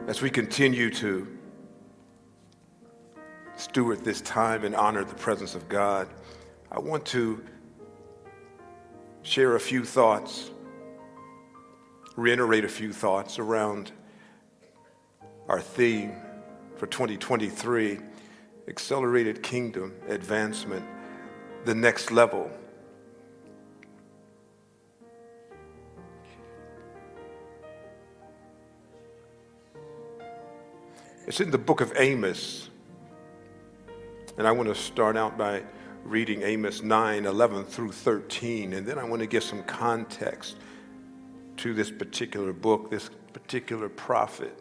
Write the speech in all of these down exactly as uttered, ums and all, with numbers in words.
As we continue to steward this time and honor the presence of God, I want to share a few thoughts, reiterate a few thoughts around our theme for twenty twenty-three, Accelerated Kingdom Advancement, the next level. It's in the book of Amos, and I want to start out by reading Amos nine, eleven through thirteen, and then I want to give some context to this particular book, this particular prophet.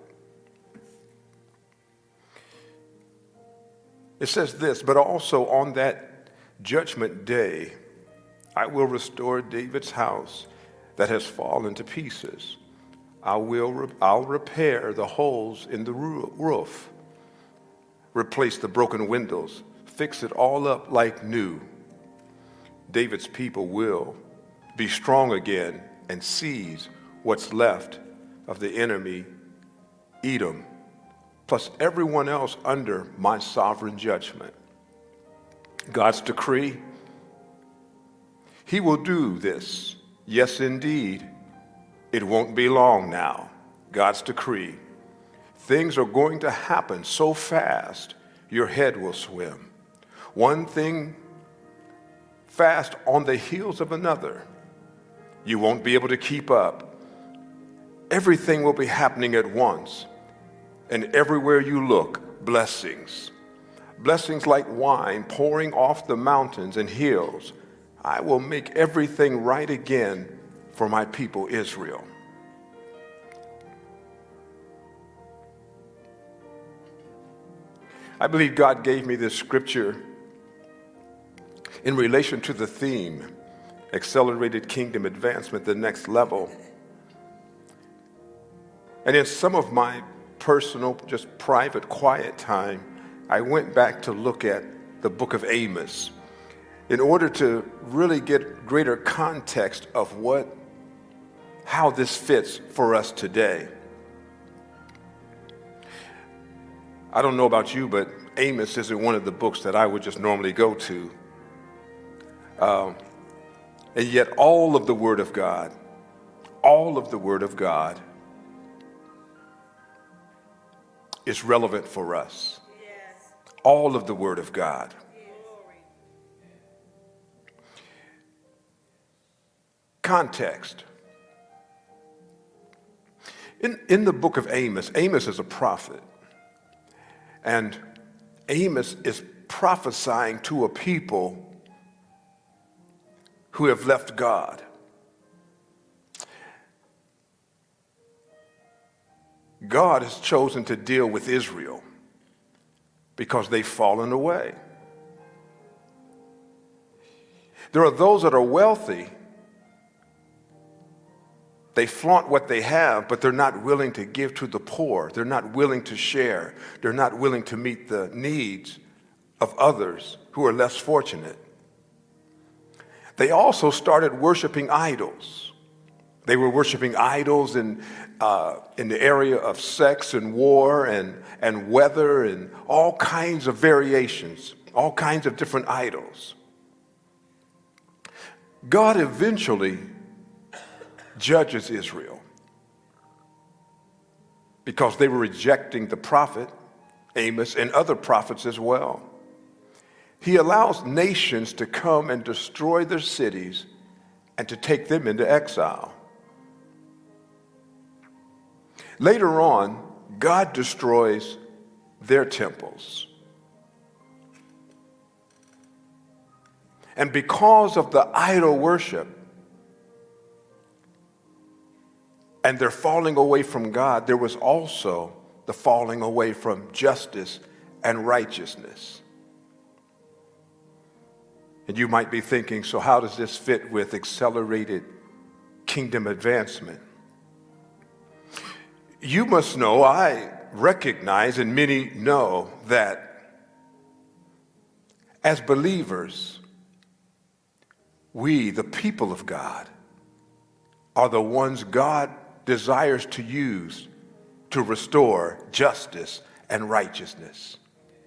It says this, but also on that judgment day, I will restore David's house that has fallen to pieces. I will, I'll repair the holes in the roof, replace the broken windows, fix it all up like new. David's people will be strong again and seize what's left of the enemy, Edom, plus everyone else under my sovereign judgment. God's decree, he will do this. Yes, indeed. It won't be long now. God's decree. Things are going to happen so fast, your head will swim. One thing fast on the heels of another. You won't be able to keep up. Everything will be happening at once. And everywhere you look, blessings. Blessings like wine pouring off the mountains and hills. I will make everything right again for my people Israel. I believe God gave me this scripture in relation to the theme, Accelerated Kingdom Advancement, the next level. And in some of my personal, just private, quiet time, I went back to look at the book of Amos in order to really get greater context of what how this fits for us today. I don't know about you, but Amos isn't one of the books that I would just normally go to. Um, and yet all of the Word of God, all of the Word of God is relevant for us. Yes. All of the Word of God. Context. In, in the book of Amos, Amos is a prophet. And Amos is prophesying to a people who have left God. God has chosen to deal with Israel because they've fallen away. There are those that are wealthy. They flaunt what they have, but they're not willing to give to the poor. They're not willing to share. They're not willing to meet the needs of others who are less fortunate. They also started worshiping idols. They were worshiping idols in, uh, in the area of sex and war and, and weather and all kinds of variations, all kinds of different idols. God eventually judges Israel because they were rejecting the prophet Amos and other prophets as well. He allows nations to come and destroy their cities and to take them into exile. Later on, God destroys their temples. And because of the idol worship, and they're falling away from God, there was also the falling away from justice and righteousness. And you might be thinking, so how does this fit with accelerated kingdom advancement? You must know, I recognize, and many know, that as believers, we, the people of God, are the ones God desires to use to restore justice and righteousness.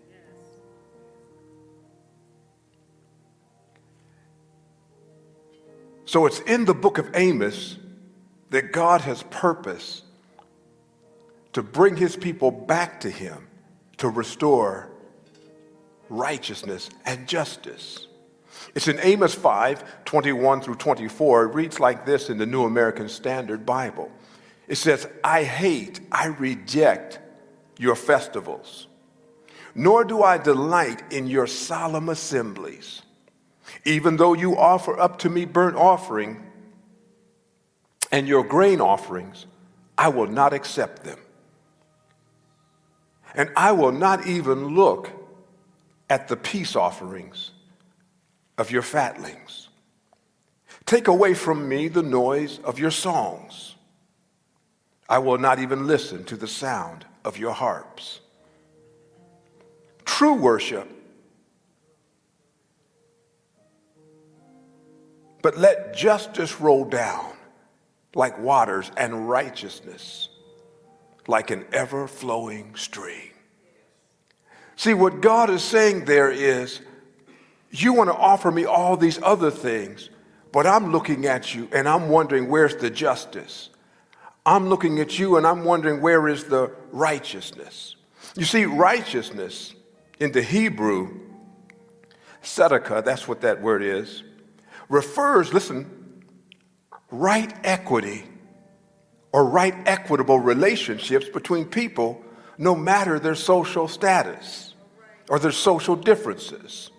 So it's in the book of Amos that God has purpose to bring his people back to him, to restore righteousness and justice. It's in Amos five, twenty-one through twenty-four. It reads like this in the New American Standard Bible. It says, I hate, I reject your festivals, nor do I delight in your solemn assemblies. Even though you offer up to me burnt offering and your grain offerings, I will not accept them. And I will not even look at the peace offerings of your fatlings. Take away from me the noise of your songs. I will not even listen to the sound of your harps. True worship, but let justice roll down like waters and righteousness like an ever-flowing stream. See, what God is saying there is, you want to offer me all these other things, but I'm looking at you and I'm wondering, where's the justice? I'm looking at you and I'm wondering, where is the righteousness? You see, righteousness in the Hebrew, tzedakah, that's what that word is, refers, listen, right equity or right equitable relationships between people, no matter their social status or their social differences.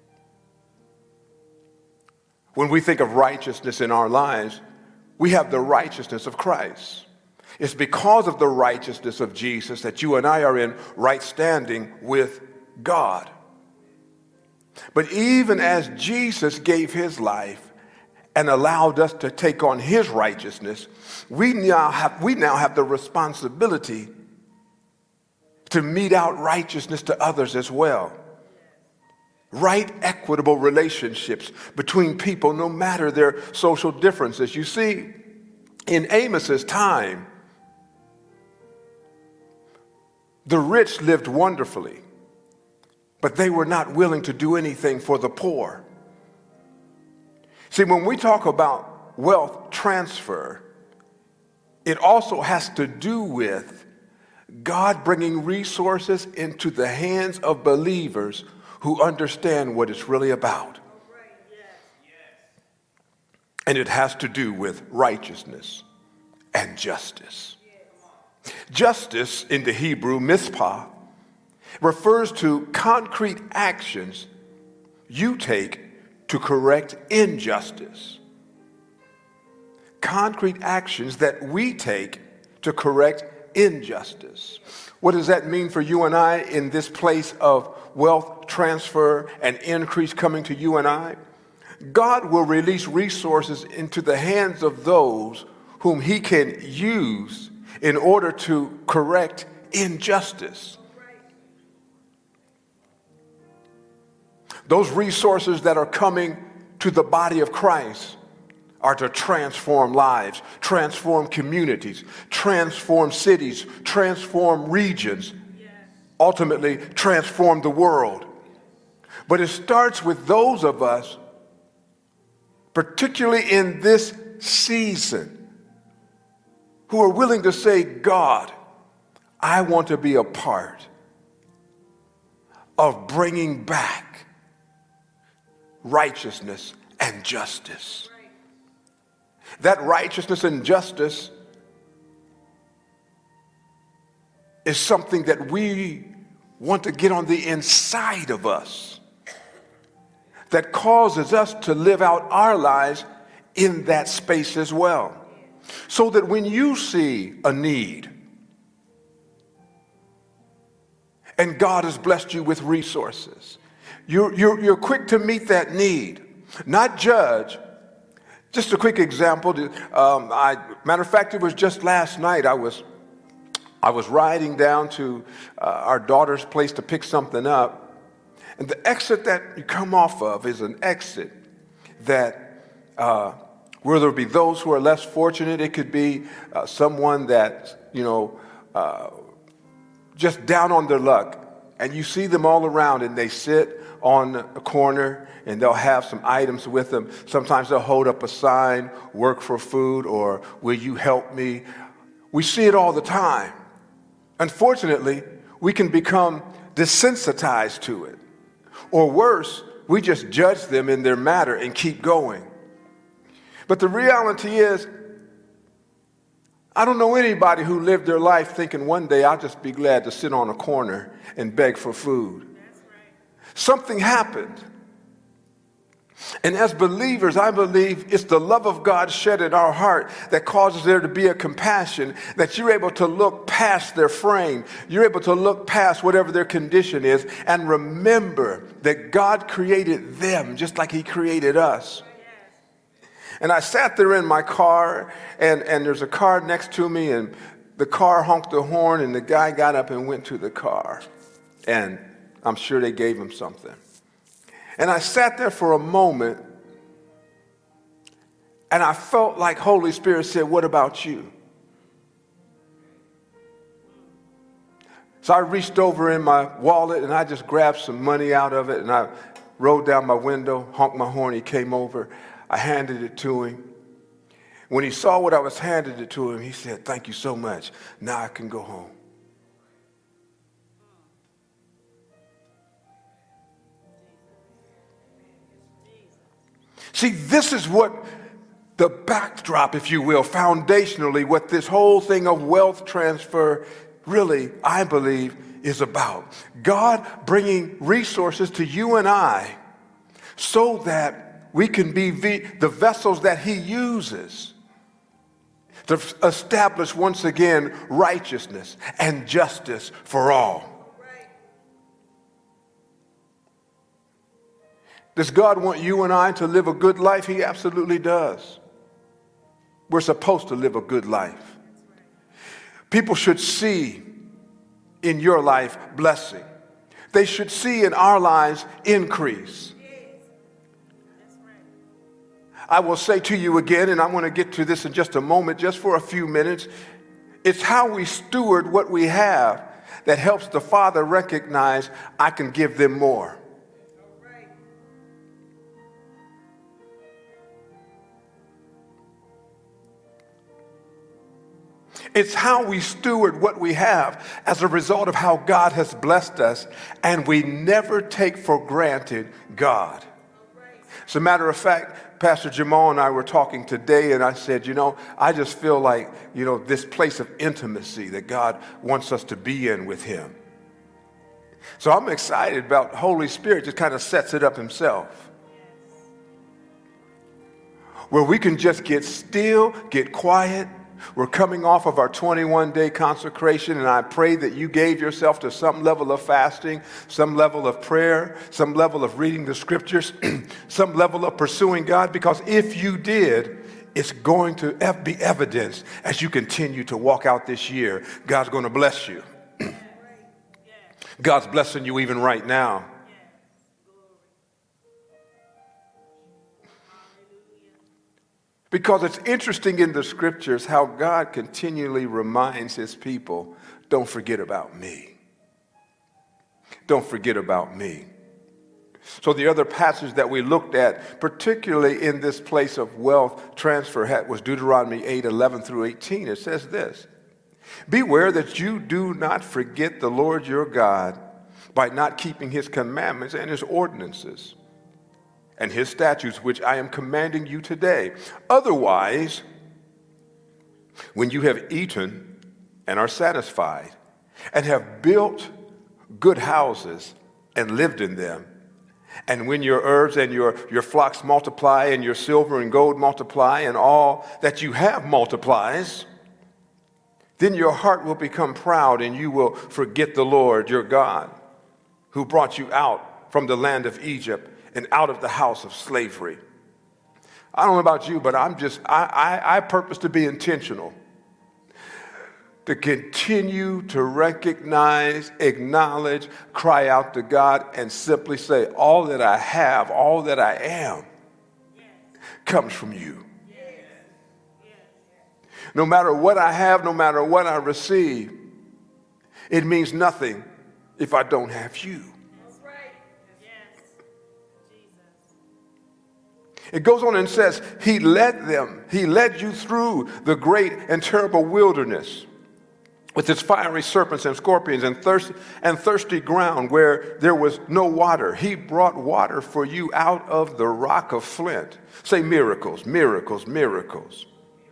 When we think of righteousness in our lives, we have the righteousness of Christ. It's because of the righteousness of Jesus that you and I are in right standing with God. But even as Jesus gave his life and allowed us to take on his righteousness, we now have, we now have the responsibility to mete out righteousness to others as well. Right, equitable relationships between people, no matter their social differences. You see, in Amos's time, the rich lived wonderfully, but they were not willing to do anything for the poor. See, when we talk about wealth transfer, it also has to do with God bringing resources into the hands of believers who understand what it's really about. And it has to do with righteousness and justice. Justice in the Hebrew, mispah, refers to concrete actions you take to correct injustice. Concrete actions that we take to correct injustice. What does that mean for you and I in this place of wealth transfer and increase coming to you and I? God will release resources into the hands of those whom he can use in order to correct injustice. Those resources that are coming to the body of Christ are to transform lives, transform communities, transform cities, transform regions, ultimately transform the world. But it starts with those of us, particularly in this season, who are willing to say, God, I want to be a part of bringing back righteousness and justice. That righteousness and justice is something that we want to get on the inside of us, that causes us to live out our lives in that space as well. So that when you see a need and God has blessed you with resources, you're, you're, you're quick to meet that need, not judge. Just a quick example. Um, I, matter of fact, it was just last night. I was, I was riding down to uh, our daughter's place to pick something up, and the exit that you come off of is an exit that uh, where there be those who are less fortunate. It could be uh, someone that you know uh, just down on their luck. And you see them all around, and they sit on a corner, and they'll have some items with them. Sometimes they'll hold up a sign, work for food, or will you help me? We see it all the time. Unfortunately, we can become desensitized to it. Or worse, we just judge them in their matter and keep going. But the reality is, I don't know anybody who lived their life thinking one day I'll just be glad to sit on a corner and beg for food. That's right. Something happened. And as believers, I believe it's the love of God shed in our heart that causes there to be a compassion, that you're able to look past their frame. You're able to look past whatever their condition is and remember that God created them just like he created us. And I sat there in my car, and, and there's a car next to me, and the car honked the horn, and the guy got up and went to the car. And I'm sure they gave him something. And I sat there for a moment, and I felt like Holy Spirit said, what about you? So I reached over in my wallet, and I just grabbed some money out of it, and I rolled down my window, honked my horn, he came over. I handed it to him. When he saw what I was handing it to him, he said, thank you so much. Now I can go home. See, this is what the backdrop, if you will, foundationally, what this whole thing of wealth transfer really, I believe, is about. God bringing resources to you and I so that we can be the vessels that he uses to establish once again righteousness and justice for all. Does God want you and I to live a good life? He absolutely does. We're supposed to live a good life. People should see in your life blessing. They should see in our lives increase. I will say to you again, and I'm going to get to this in just a moment, just for a few minutes, it's how we steward what we have that helps the Father recognize I can give them more. It's how we steward what we have as a result of how God has blessed us, and we never take for granted God. As a matter of fact, Pastor Jamal and I were talking today, and I said, you know, I just feel like, you know, this place of intimacy that God wants us to be in with him. So I'm excited about Holy Spirit just kind of sets it up himself. Where we can just get still, get quiet. We're coming off of our twenty-one day consecration, and I pray that you gave yourself to some level of fasting, some level of prayer, some level of reading the scriptures, some level of pursuing God, because if you did, it's going to be evidence as you continue to walk out this year. God's going to bless you. God's blessing you even right now. Because it's interesting in the scriptures how God continually reminds his people, don't forget about me. Don't forget about me. So the other passage that we looked at, particularly in this place of wealth transfer, was Deuteronomy eight, eleven through eighteen. It says this, beware that you do not forget the Lord your God by not keeping his commandments and his ordinances and his statutes, which I am commanding you today. Otherwise, when you have eaten and are satisfied, and have built good houses and lived in them, and when your herbs and your, your flocks multiply, and your silver and gold multiply, and all that you have multiplies, then your heart will become proud, and you will forget the Lord your God, who brought you out from the land of Egypt and out of the house of slavery. I don't know about you, but I'm just, I, I, I purpose to be intentional. To continue to recognize, acknowledge, cry out to God, and simply say, all that I have, all that I am, comes from you. No matter what I have, no matter what I receive, It means nothing if I don't have you. That's right. Yes. Jesus. It goes on and says, he led them. He led you through the great and terrible wilderness with its fiery serpents and scorpions and, thirst, and thirsty ground where there was no water. He brought water for you out of the rock of flint. Say miracles, miracles, miracles.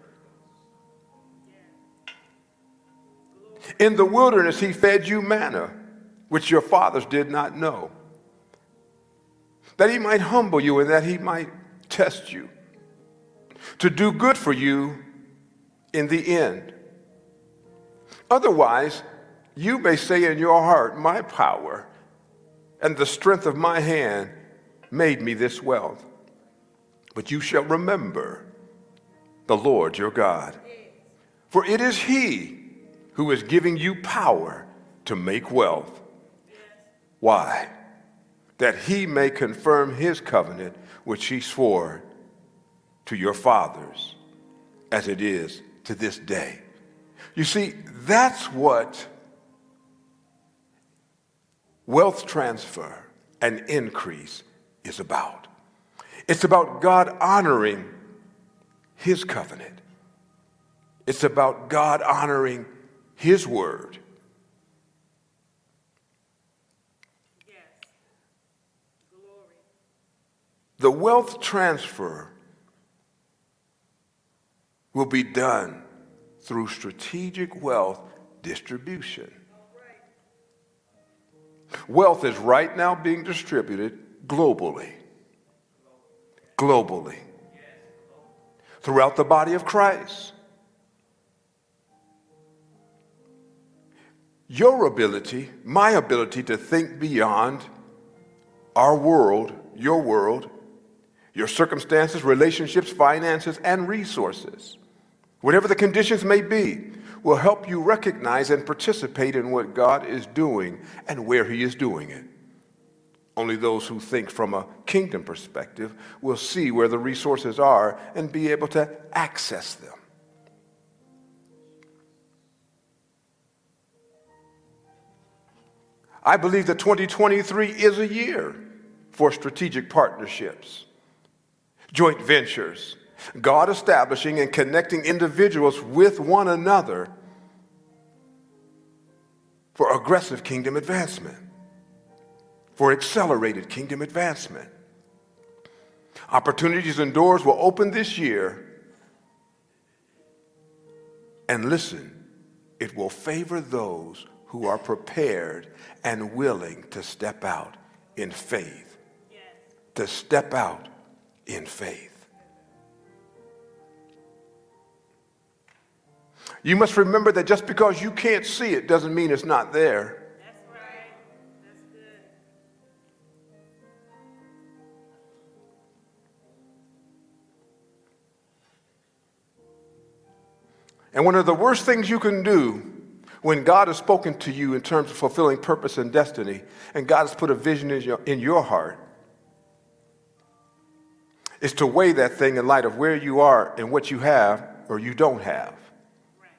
In the wilderness, he fed you manna, which your fathers did not know, that he might humble you and that he might test you, to do good for you in the end. Otherwise, you may say in your heart, my power and the strength of my hand made me this wealth. But you shall remember the Lord your God, for it is he who is giving you power to make wealth. Why? That he may confirm his covenant, which he swore to your fathers, as it is to this day. You see, that's what wealth transfer and increase is about. It's about God honoring his covenant. It's about God honoring his word. Yes. Glory. The wealth transfer will be done through strategic wealth distribution. Wealth is right now being distributed globally. Globally. Throughout the body of Christ. Your ability, my ability to think beyond our world, your world, your circumstances, relationships, finances, and resources, whatever the conditions may be, will help you recognize and participate in what God is doing and where he is doing it. Only those who think from a kingdom perspective will see where the resources are and be able to access them. I believe that twenty twenty-three is a year for strategic partnerships, joint ventures, God establishing and connecting individuals with one another for aggressive kingdom advancement, for accelerated kingdom advancement. Opportunities and doors will open this year. And listen, it will favor those who are prepared and willing to step out in faith. Yes. To step out in faith. You must remember that just because you can't see it doesn't mean it's not there. That's right. That's good. And one of the worst things you can do when God has spoken to you in terms of fulfilling purpose and destiny, and God has put a vision in your, in your heart, is to weigh that thing in light of where you are and what you have or you don't have. Right.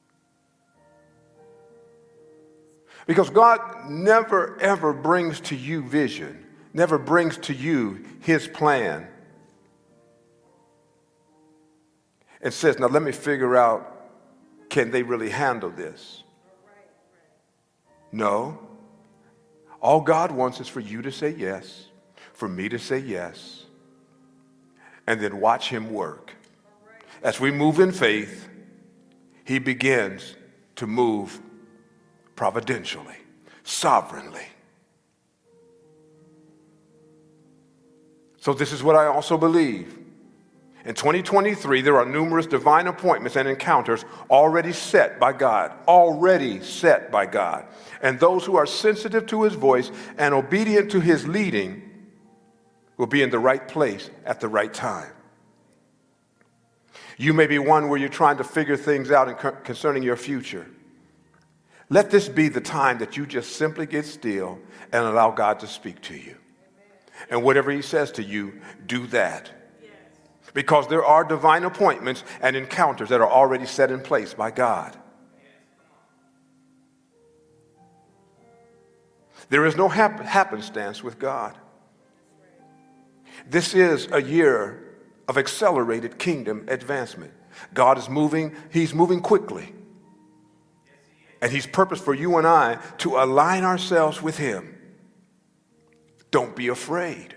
Because God never, ever brings to you vision, never brings to you his plan, and says, now let me figure out, can they really handle this? No. All God wants is for you to say yes, for me to say yes, and then watch him work. As we move in faith, he begins to move providentially, sovereignly. So this is what I also believe. In twenty twenty-three, there are numerous divine appointments and encounters already set by God, already set by God. And those who are sensitive to his voice and obedient to his leading will be in the right place at the right time. You may be one where you're trying to figure things out in concerning your future. Let this be the time that you just simply get still and allow God to speak to you. And whatever he says to you, do that. Because there are divine appointments and encounters that are already set in place by God. There is no hap- happenstance with God. This is a year of accelerated kingdom advancement. God is moving, he's moving quickly. And he's purposed for you and I to align ourselves with him. Don't be afraid.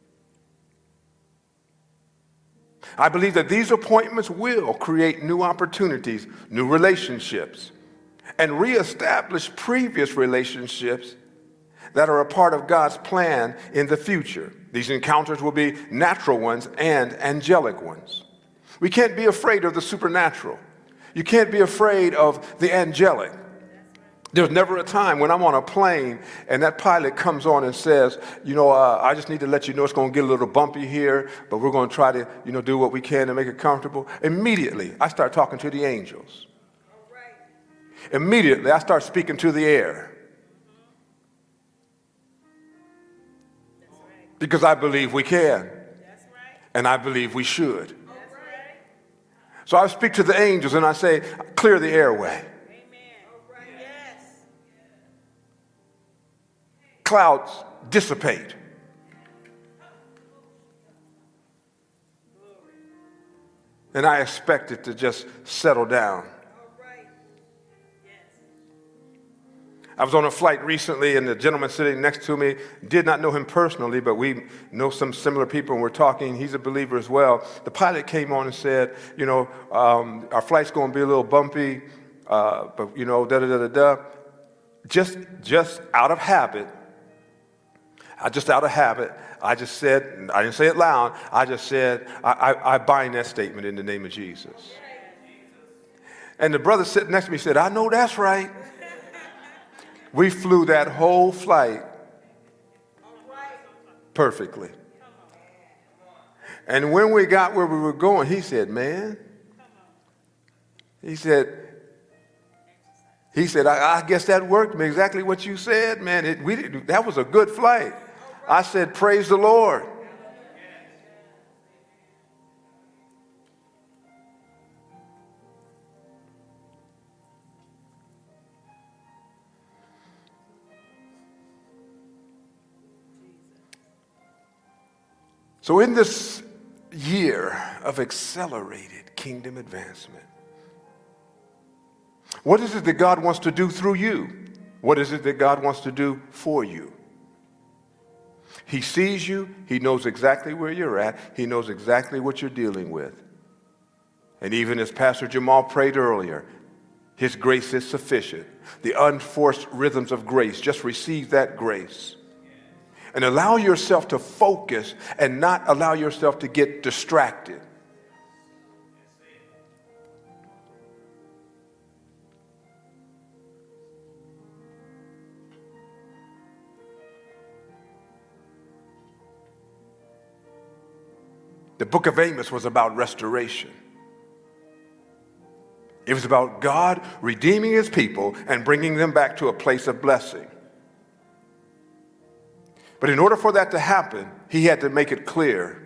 I believe that these appointments will create new opportunities, new relationships, and reestablish previous relationships that are a part of God's plan in the future. These encounters will be natural ones and angelic ones. We can't be afraid of the supernatural. You can't be afraid of the angelic. There's never a time when I'm on a plane and that pilot comes on and says, you know, uh, I just need to let you know it's going to get a little bumpy here, but we're going to try to, you know, do what we can to make it comfortable. Immediately, I start talking to the angels. Immediately, I start speaking to the air. Because I believe we can. And I believe we should. So I speak to the angels and I say, clear the airway. Clouds dissipate. And I expect it to just settle down. I was on a flight recently, and the gentleman sitting next to me, did not know him personally, but we know some similar people, and we're talking. He's a believer as well. The pilot came on and said, you know, um, our flight's going to be a little bumpy, uh, but, you know, da-da-da-da-da. Just, just out of habit, I just out of habit, I just said, I didn't say it loud, I just said, I, I, I bind that statement in the name of Jesus. And the brother sitting next to me said, I know that's right. We flew that whole flight perfectly. And when we got where we were going, he said, man, he said, he said, I, I guess that worked exactly what you said, man. It, we did, that was a good flight. I said, praise the Lord. So in this year of accelerated kingdom advancement, what is it that God wants to do through you? What is it that God wants to do for you? He sees you. He knows exactly where you're at. He knows exactly what you're dealing with. And even as Pastor Jamal prayed earlier, his grace is sufficient. The unforced rhythms of grace, just receive that grace. And allow yourself to focus and not allow yourself to get distracted. The book of Amos was about restoration. It was about God redeeming his people and bringing them back to a place of blessing. But in order for that to happen, he had to make it clear.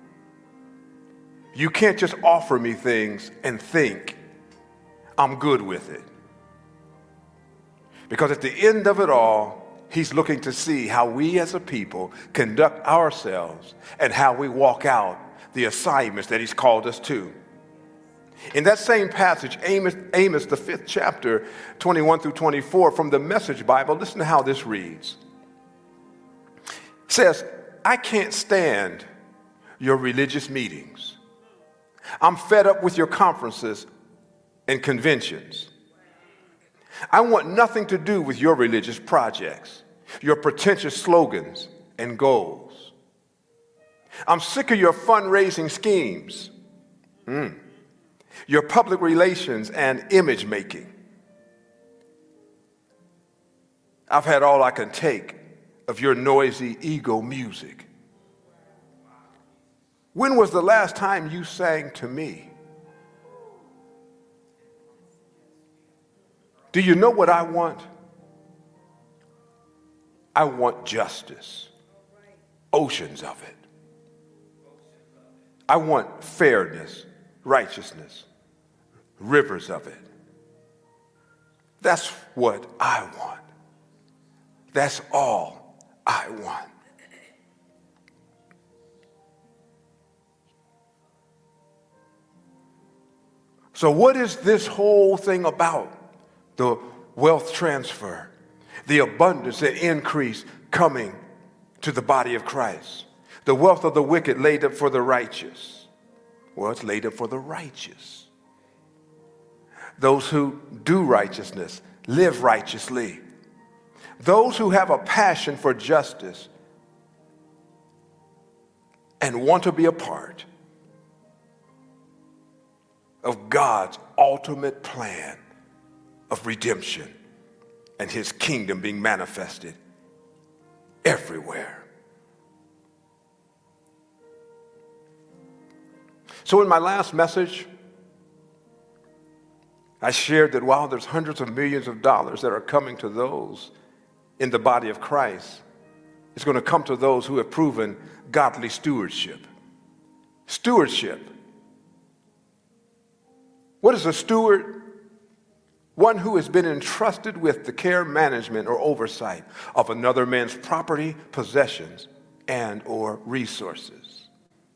You can't just offer me things and think I'm good with it. Because at the end of it all, he's looking to see how we as a people conduct ourselves and how we walk out the assignments that he's called us to. In that same passage, Amos, Amos, the fifth chapter, twenty-one through twenty-four, from the Message Bible, listen to how this reads. It says, I can't stand your religious meetings. I'm fed up with your conferences and conventions. I want nothing to do with your religious projects, your pretentious slogans and goals. I'm sick of your fundraising schemes, mm. your public relations and image making. I've had all I can take of your noisy ego music. When was the last time you sang to me? Do you know what I want? I want justice, oceans of it. I want fairness, righteousness, rivers of it. That's what I want. That's all I want. So what is this whole thing about? The wealth transfer, the abundance, the increase coming to the body of Christ. The wealth of the wicked laid up for the righteous. Well, it's laid up for the righteous. Those who do righteousness, live righteously. Those who have a passion for justice and want to be a part of God's ultimate plan of redemption and his kingdom being manifested everywhere. So in my last message, I shared that while there's hundreds of millions of dollars that are coming to those in the body of Christ, it's going to come to those who have proven godly stewardship. Stewardship. What is a steward? One who has been entrusted with the care, management, or oversight of another man's property, possessions, and or resources.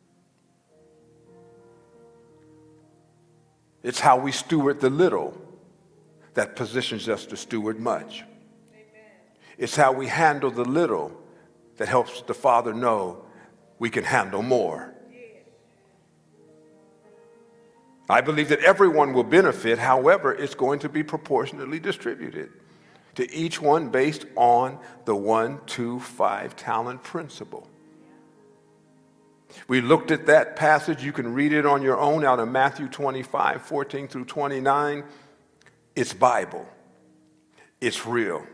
It's how we steward the little that positions us to steward much. Amen. It's how we handle the little that helps the Father know we can handle more. I believe that everyone will benefit. However, it's going to be proportionately distributed to each one based on the one, two, five talent principle. We looked at that passage. You can read it on your own out of Matthew twenty-five, fourteen through twenty-nine. It's Bible. It's real.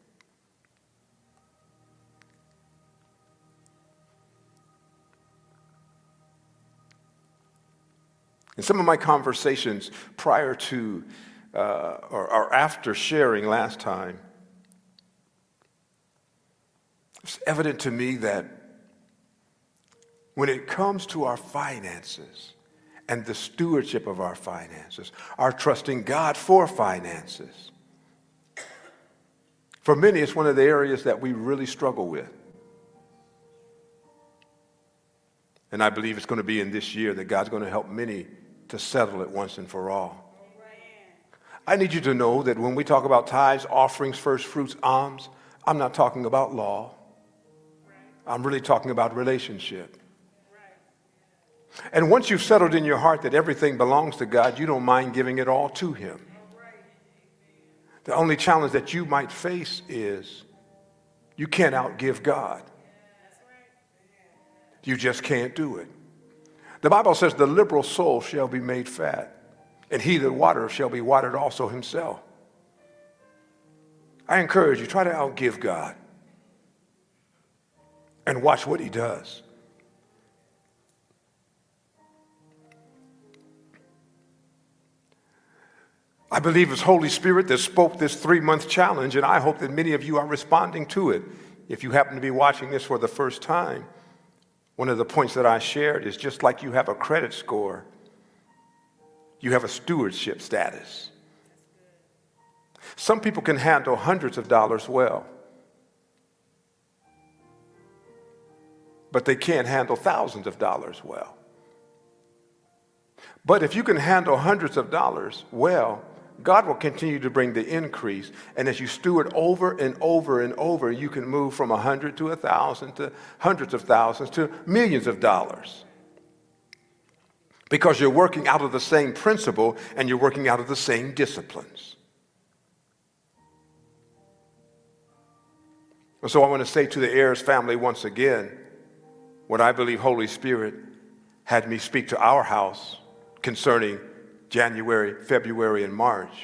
In some of my conversations prior to uh, or, or after sharing last time, it's evident to me that when it comes to our finances and the stewardship of our finances, our trusting God for finances, for many, it's one of the areas that we really struggle with. And I believe it's going to be in this year that God's going to help many to settle it once and for all. I need you to know that when we talk about tithes, offerings, first fruits, alms, I'm not talking about law. I'm really talking about relationship. And once you've settled in your heart that everything belongs to God, you don't mind giving it all to him. The only challenge that you might face is you can't outgive God. You just can't do it. The Bible says the liberal soul shall be made fat, and he that watereth shall be watered also himself. I encourage you, try to outgive God and watch what he does. I believe it's Holy Spirit that spoke this three-month challenge, and I hope that many of you are responding to it. If you happen to be watching this for the first time, one of the points that I shared is just like you have a credit score, you have a stewardship status. Some people can handle hundreds of dollars well, but they can't handle thousands of dollars well. But if you can handle hundreds of dollars well, God will continue to bring the increase. And as you steward over and over and over, you can move from a hundred to a thousand to hundreds of thousands to millions of dollars. Because you're working out of the same principle and you're working out of the same disciplines. And so I want to say to the Ayers family once again, what I believe Holy Spirit had me speak to our house concerning January, February, and March.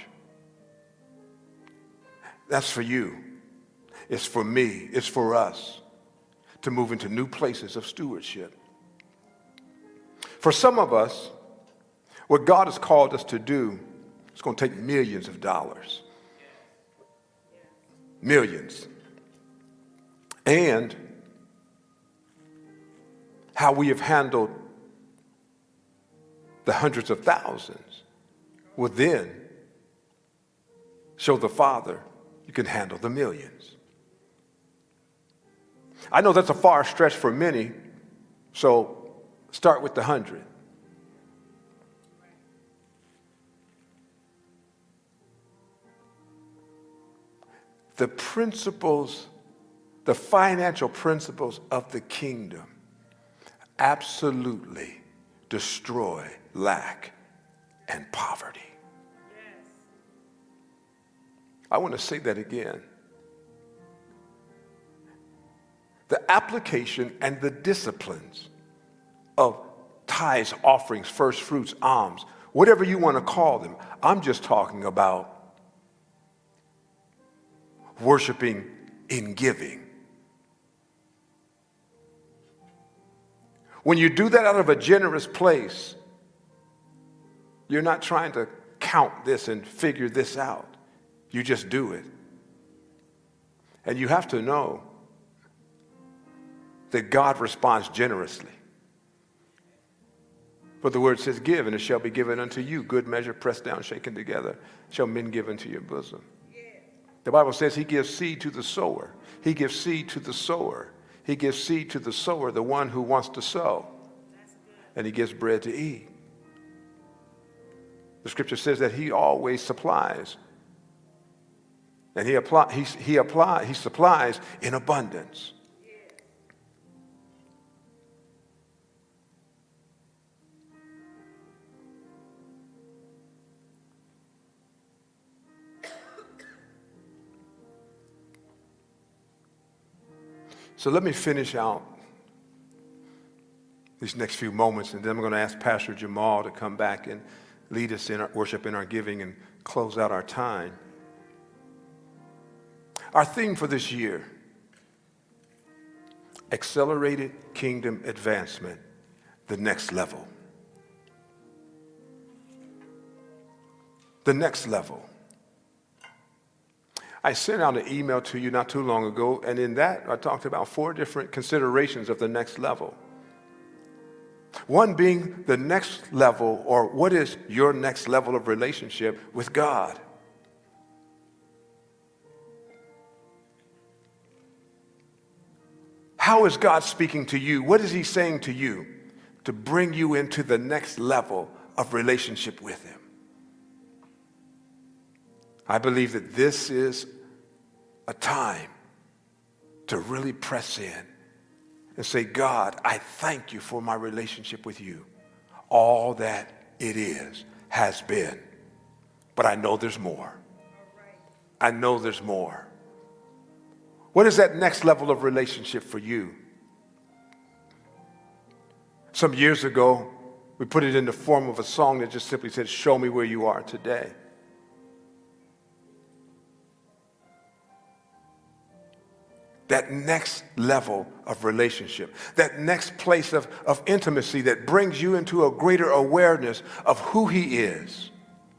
That's for you. It's for me. It's for us to move into new places of stewardship. For some of us, what God has called us to do is going to take millions of dollars. Millions. And how we have handled the hundreds of thousands will then show the Father you can handle the millions. I know that's a far stretch for many, so start with the hundred. The principles, the financial principles of the kingdom absolutely destroy lack and poverty. Yes. I want to say that again. The application and the disciplines of tithes, offerings, first fruits, alms, whatever you want to call them, I'm just talking about worshiping in giving. When you do that out of a generous place, you're not trying to count this and figure this out. You just do it. And you have to know that God responds generously. For the word says, give, and it shall be given unto you. Good measure, pressed down, shaken together, shall men give into your bosom. The Bible says he gives seed to the sower. He gives seed to the sower. He gives seed to the sower, the one who wants to sow. And he gives bread to eat. The scripture says that he always supplies. And he, apply, he, he, apply, he supplies in abundance. So let me finish out these next few moments, and then I'm going to ask Pastor Jamal to come back and lead us in our worship and our giving and close out our time. Our theme for this year, accelerated kingdom advancement, the next level. The next level. I sent out an email to you not too long ago, and in that I talked about four different considerations of the next level. One being the next level, or what is your next level of relationship with God? How is God speaking to you? What is he saying to you to bring you into the next level of relationship with him? I believe that this is a time to really press in and say, God, I thank you for my relationship with you. All that it is has been. But I know there's more. I know there's more. What is that next level of relationship for you? Some years ago, we put it in the form of a song that just simply said, show me where you are today. That next level of relationship, that next place of, of intimacy that brings you into a greater awareness of who he is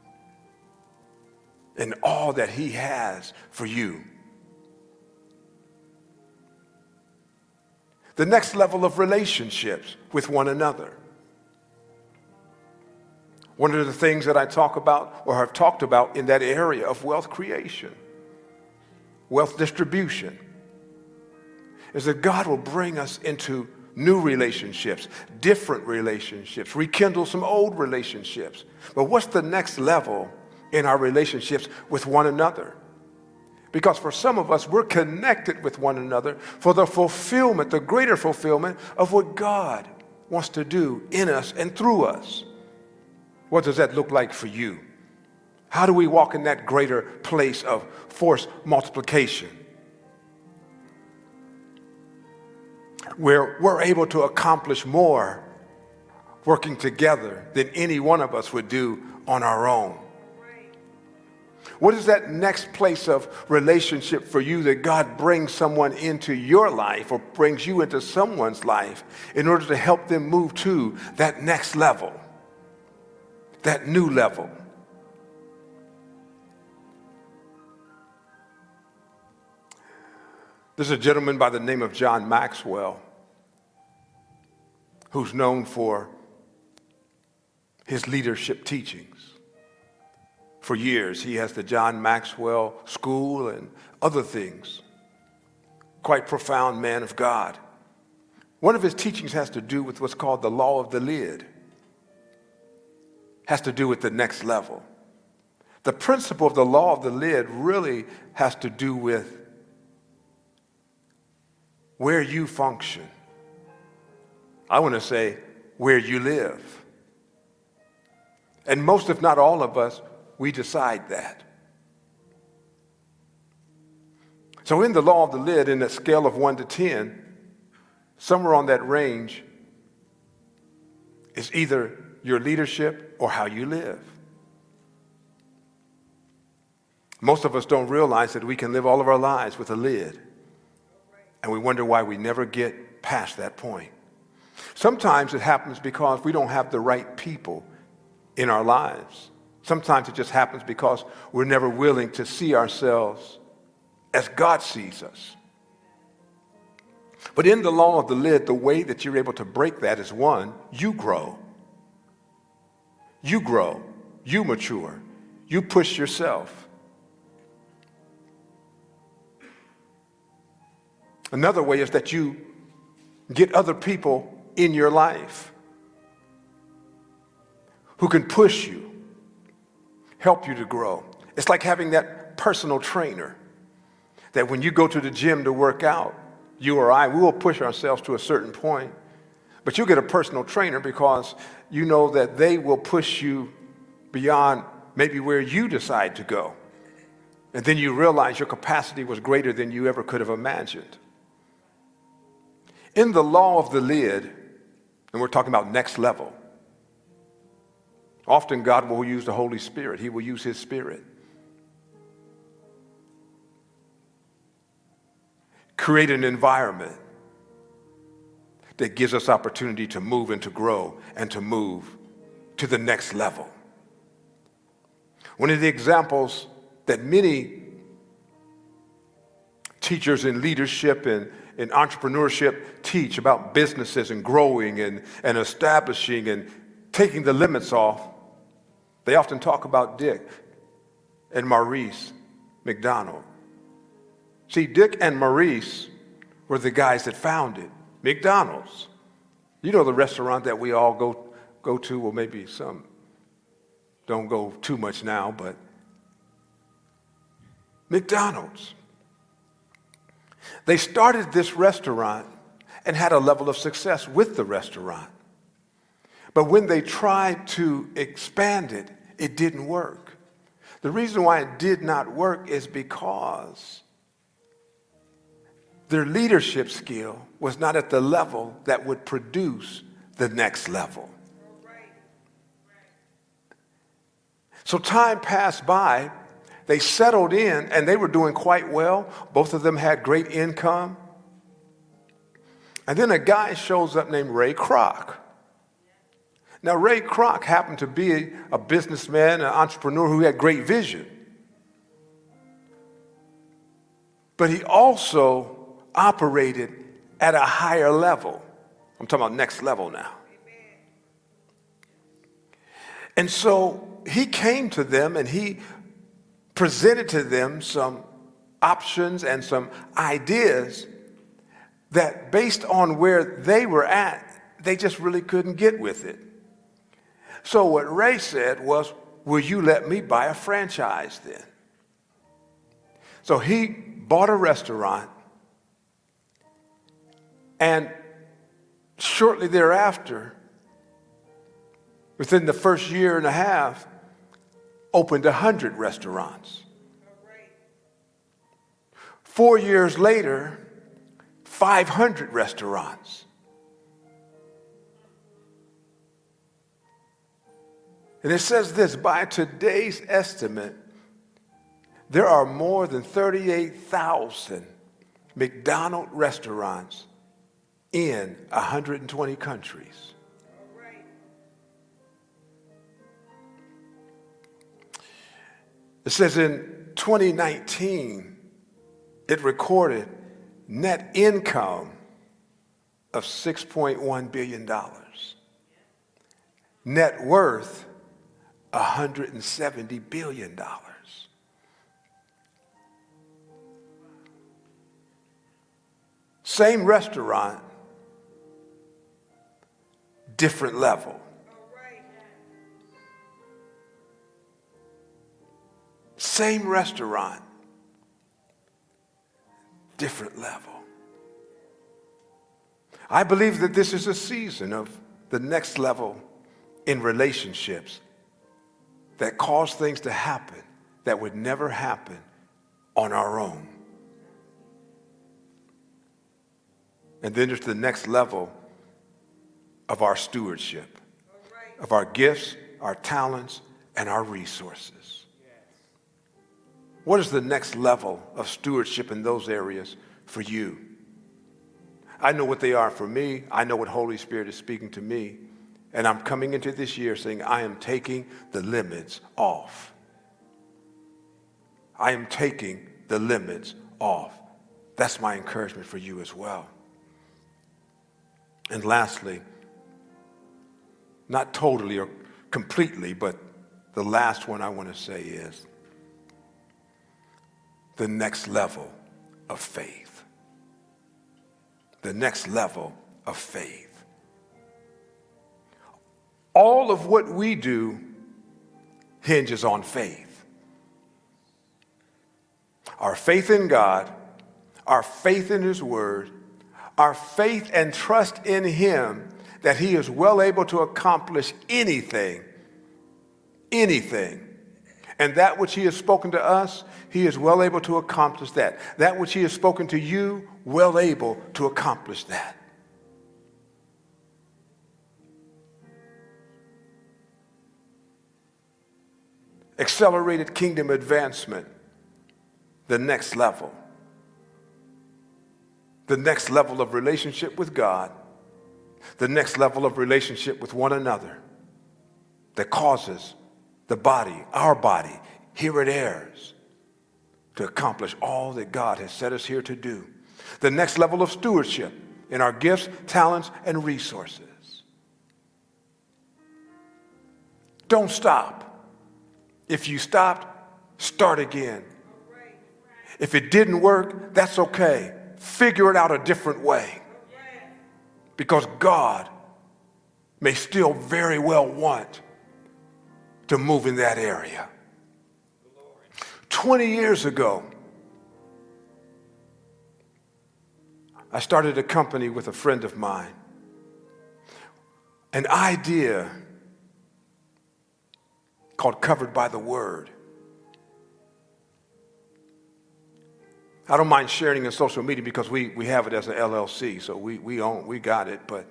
and all that he has for you. The next level of relationships with one another. One of the things that I talk about or have talked about in that area of wealth creation, wealth distribution, is that God will bring us into new relationships, different relationships, rekindle some old relationships. But what's the next level in our relationships with one another? Because for some of us, we're connected with one another for the fulfillment, the greater fulfillment of what God wants to do in us and through us. What does that look like for you? How do we walk in that greater place of force multiplication? Where we're able to accomplish more working together than any one of us would do on our own. What is that next place of relationship for you that God brings someone into your life or brings you into someone's life in order to help them move to that next level, that new level? There's a gentleman by the name of John Maxwell who's known for his leadership teachings. For years, he has the John Maxwell School and other things. quite profound man of God. One of his teachings has to do with what's called the law of the lid. Has to do with the next level. The principle of the law of the lid really has to do with where you function. I want to say where you live. And most, if not all of us, we decide that. So in the law of the lid, in a scale of one to ten, somewhere on that range is either your leadership or how you live. Most of us don't realize that we can live all of our lives with a lid. And we wonder why we never get past that point. Sometimes it happens because we don't have the right people in our lives. Sometimes it just happens because we're never willing to see ourselves as God sees us. But in the law of the lid, the way that you're able to break that is, one, you grow. You grow. You mature. You push yourself. Another way is that you get other people in your life who can push you, help you to grow. It's like having that personal trainer that when you go to the gym to work out, you or I, we will push ourselves to a certain point, but you'll get a personal trainer because you know that they will push you beyond maybe where you decide to go. And then you realize your capacity was greater than you ever could have imagined. In the law of the lid, and we're talking about next level, often God will use the Holy Spirit. He will use his Spirit. Create an environment that gives us opportunity to move and to grow and to move to the next level. One of the examples that many teachers in leadership and in entrepreneurship teach about businesses and growing and, and establishing and taking the limits off, they often talk about Dick and Maurice McDonald. See, Dick and Maurice were the guys that founded McDonald's. You know, the restaurant that we all go, go to, well, maybe some don't go too much now, but McDonald's. They started this restaurant and had a level of success with the restaurant. But when they tried to expand it, it didn't work. The reason why it did not work is because their leadership skill was not at the level that would produce the next level. So time passed by. They settled in, and they were doing quite well. Both of them had great income. And then a guy shows up named Ray Kroc. Now, Ray Kroc happened to be a businessman, an entrepreneur who had great vision. But he also operated at a higher level. I'm talking about next level now. And so he came to them and he presented to them some options and some ideas that, based on where they were at, they just really couldn't get with it. So what Ray said was, will you let me buy a franchise then? So he bought a restaurant, and shortly thereafter, within the first year and a half, opened one hundred restaurants. Four years later, five hundred restaurants. And it says this, by today's estimate, there are more than thirty-eight thousand McDonald's restaurants in one hundred twenty countries. It says in twenty nineteen, it recorded net income of six point one billion dollars. Net worth, one hundred seventy billion dollars. Same restaurant, different level. Same restaurant, different level. I believe that this is a season of the next level in relationships that cause things to happen that would never happen on our own. And then there's the next level of our stewardship, of our gifts, our talents, and our resources. What is the next level of stewardship in those areas for you? I know what they are for me. I know what Holy Spirit is speaking to me. And I'm coming into this year saying, I am taking the limits off. I am taking the limits off. That's my encouragement for you as well. And lastly, not totally or completely, but the last one I want to say is the next level of faith. The next level of faith. All of what we do hinges on faith. Our faith in God, our faith in His Word, our faith and trust in Him that He is well able to accomplish anything, anything. And that which He has spoken to us, He is well able to accomplish that. That which He has spoken to you, well able to accomplish that. Accelerated kingdom advancement, the next level. The next level of relationship with God, the next level of relationship with one another that causes the body, our body, here at Heirs, to accomplish all that God has set us here to do. The next level of stewardship in our gifts, talents, and resources. Don't stop. If you stopped, start again. If it didn't work, that's okay. Figure it out a different way. Because God may still very well want to move in that area. twenty years ago, I started a company with a friend of mine. An idea called Covered by the Word. I don't mind sharing in social media because we, we have it as an L L C, so we, we own, we got it, but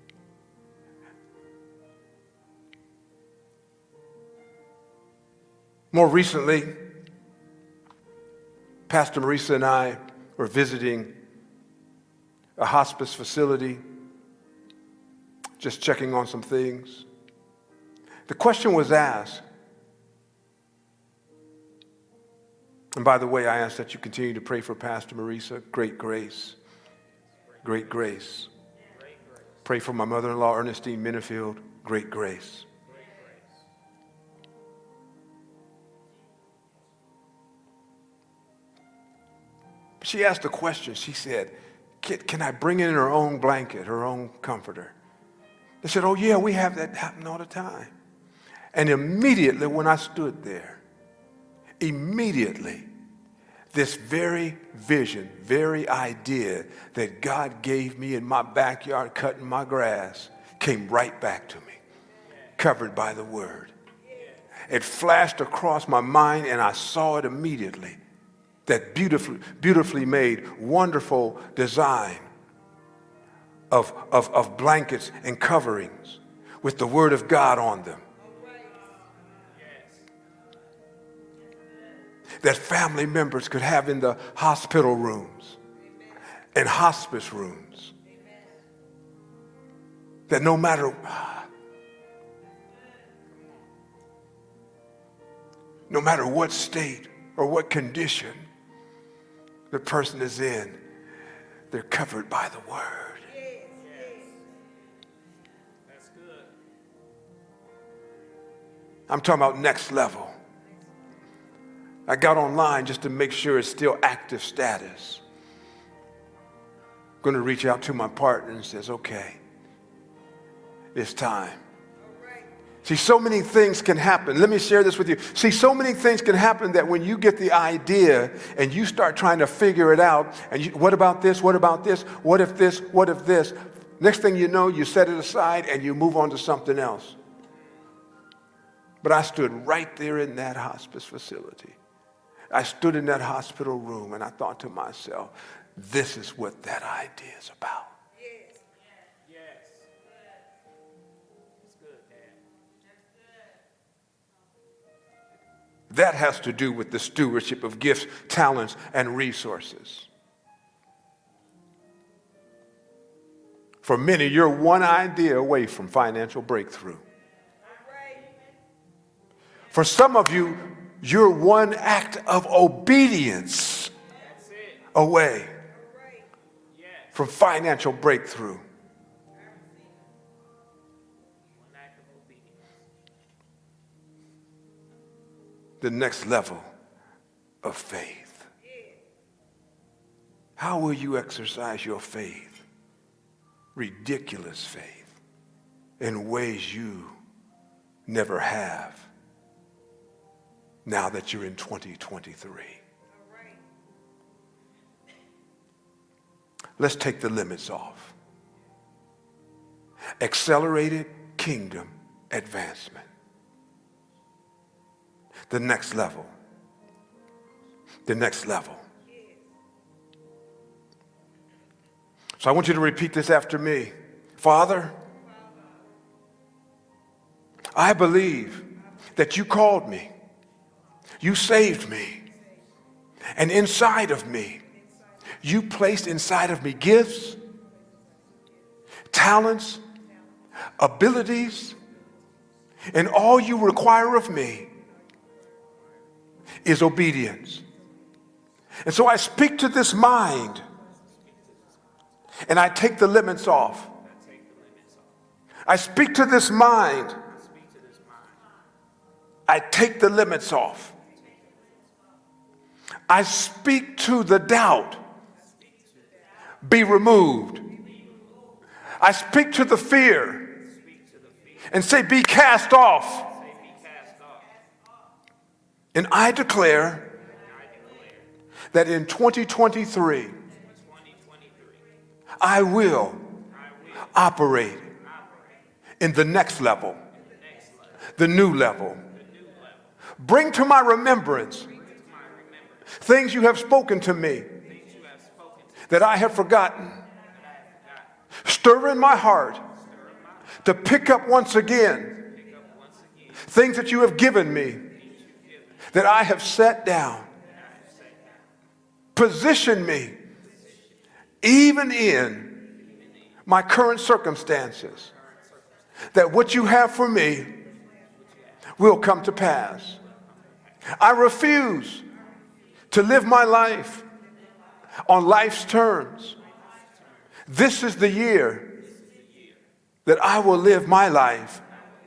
more recently, Pastor Marisa and I were visiting a hospice facility, just checking on some things. The question was asked, and by the way, I ask that you continue to pray for Pastor Marisa. Great grace. Great grace. Pray for my mother-in-law, Ernestine Minifield. Great grace. She asked a question. She said, can, can I bring in her own blanket, her own comforter? They said, oh yeah, we have that happen all the time. And immediately when I stood there, immediately, this very vision, very idea that God gave me in my backyard cutting my grass came right back to me, covered by the Word. It flashed across my mind and I saw it immediately. That beautifully, beautifully made, wonderful design of, of, of blankets and coverings with the Word of God on them. That family members could have in the hospital rooms and hospice rooms. That no matter, no matter what state or what condition the person is in, they're covered by the Word. That's good. I'm talking about next level. I got online just to make sure it's still active status. going to reach out to my partner and says, okay, it's time. See, so many things can happen. Let me share this with you. See, so many things can happen that when you get the idea and you start trying to figure it out, and you, what about this? What about this? What if this? What if this? Next thing you know, you set it aside and you move on to something else. But I stood right there in that hospice facility. I stood in that hospital room and I thought to myself, this is what that idea is about. Yes. Yes. It's good, Dad. That has to do with the stewardship of gifts, talents, and resources. For many, you're one idea away from financial breakthrough. For some of you, you're one act of obedience away from financial breakthrough. One act of obedience. The next level of faith. How will you exercise your faith? Ridiculous faith in ways you never have now that you're in twenty twenty-three. Let's take the limits off. Accelerated kingdom advancement. The next level. The next level. So I want you to repeat this after me. Father, I believe that you called me. You saved me. And inside of me, you placed inside of me gifts, talents, abilities, and all you require of me is obedience. And so I speak to this mind and I take the limits off. I speak to this mind. I take the limits off. I speak to the doubt. Be removed. I speak to the fear and say, be cast off. And I declare that in twenty twenty-three, I will operate in the next level, the new level. Bring to my remembrance things you have spoken to me that I have forgotten. Stir in my heart to pick up once again things that you have given me that I have set down. Position me even in my current circumstances, that what you have for me will come to pass. I refuse to live my life on life's terms. This is the year that I will live my life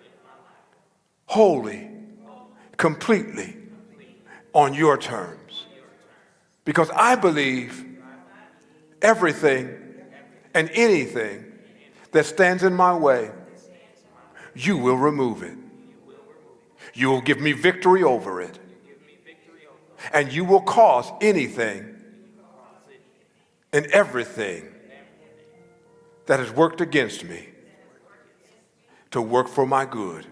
wholly, completely on your terms. Because I believe everything and anything that stands in my way, you will remove it. You will give me victory over it. And you will cause anything and everything that has worked against me to work for my good.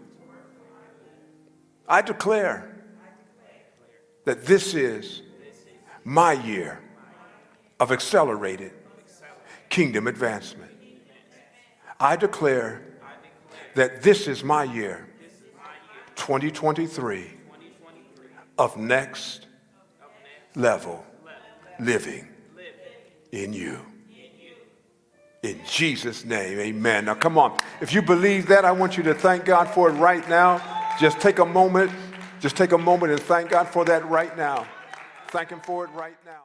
I declare that this is my year of accelerated kingdom advancement. I declare that this is my year, twenty twenty-three, of next level living in you. In Jesus' name, amen. Now come on. If you believe that, I want you to thank God for it right now. Just take a moment. Just take a moment and thank God for that right now. Thank him for it right now.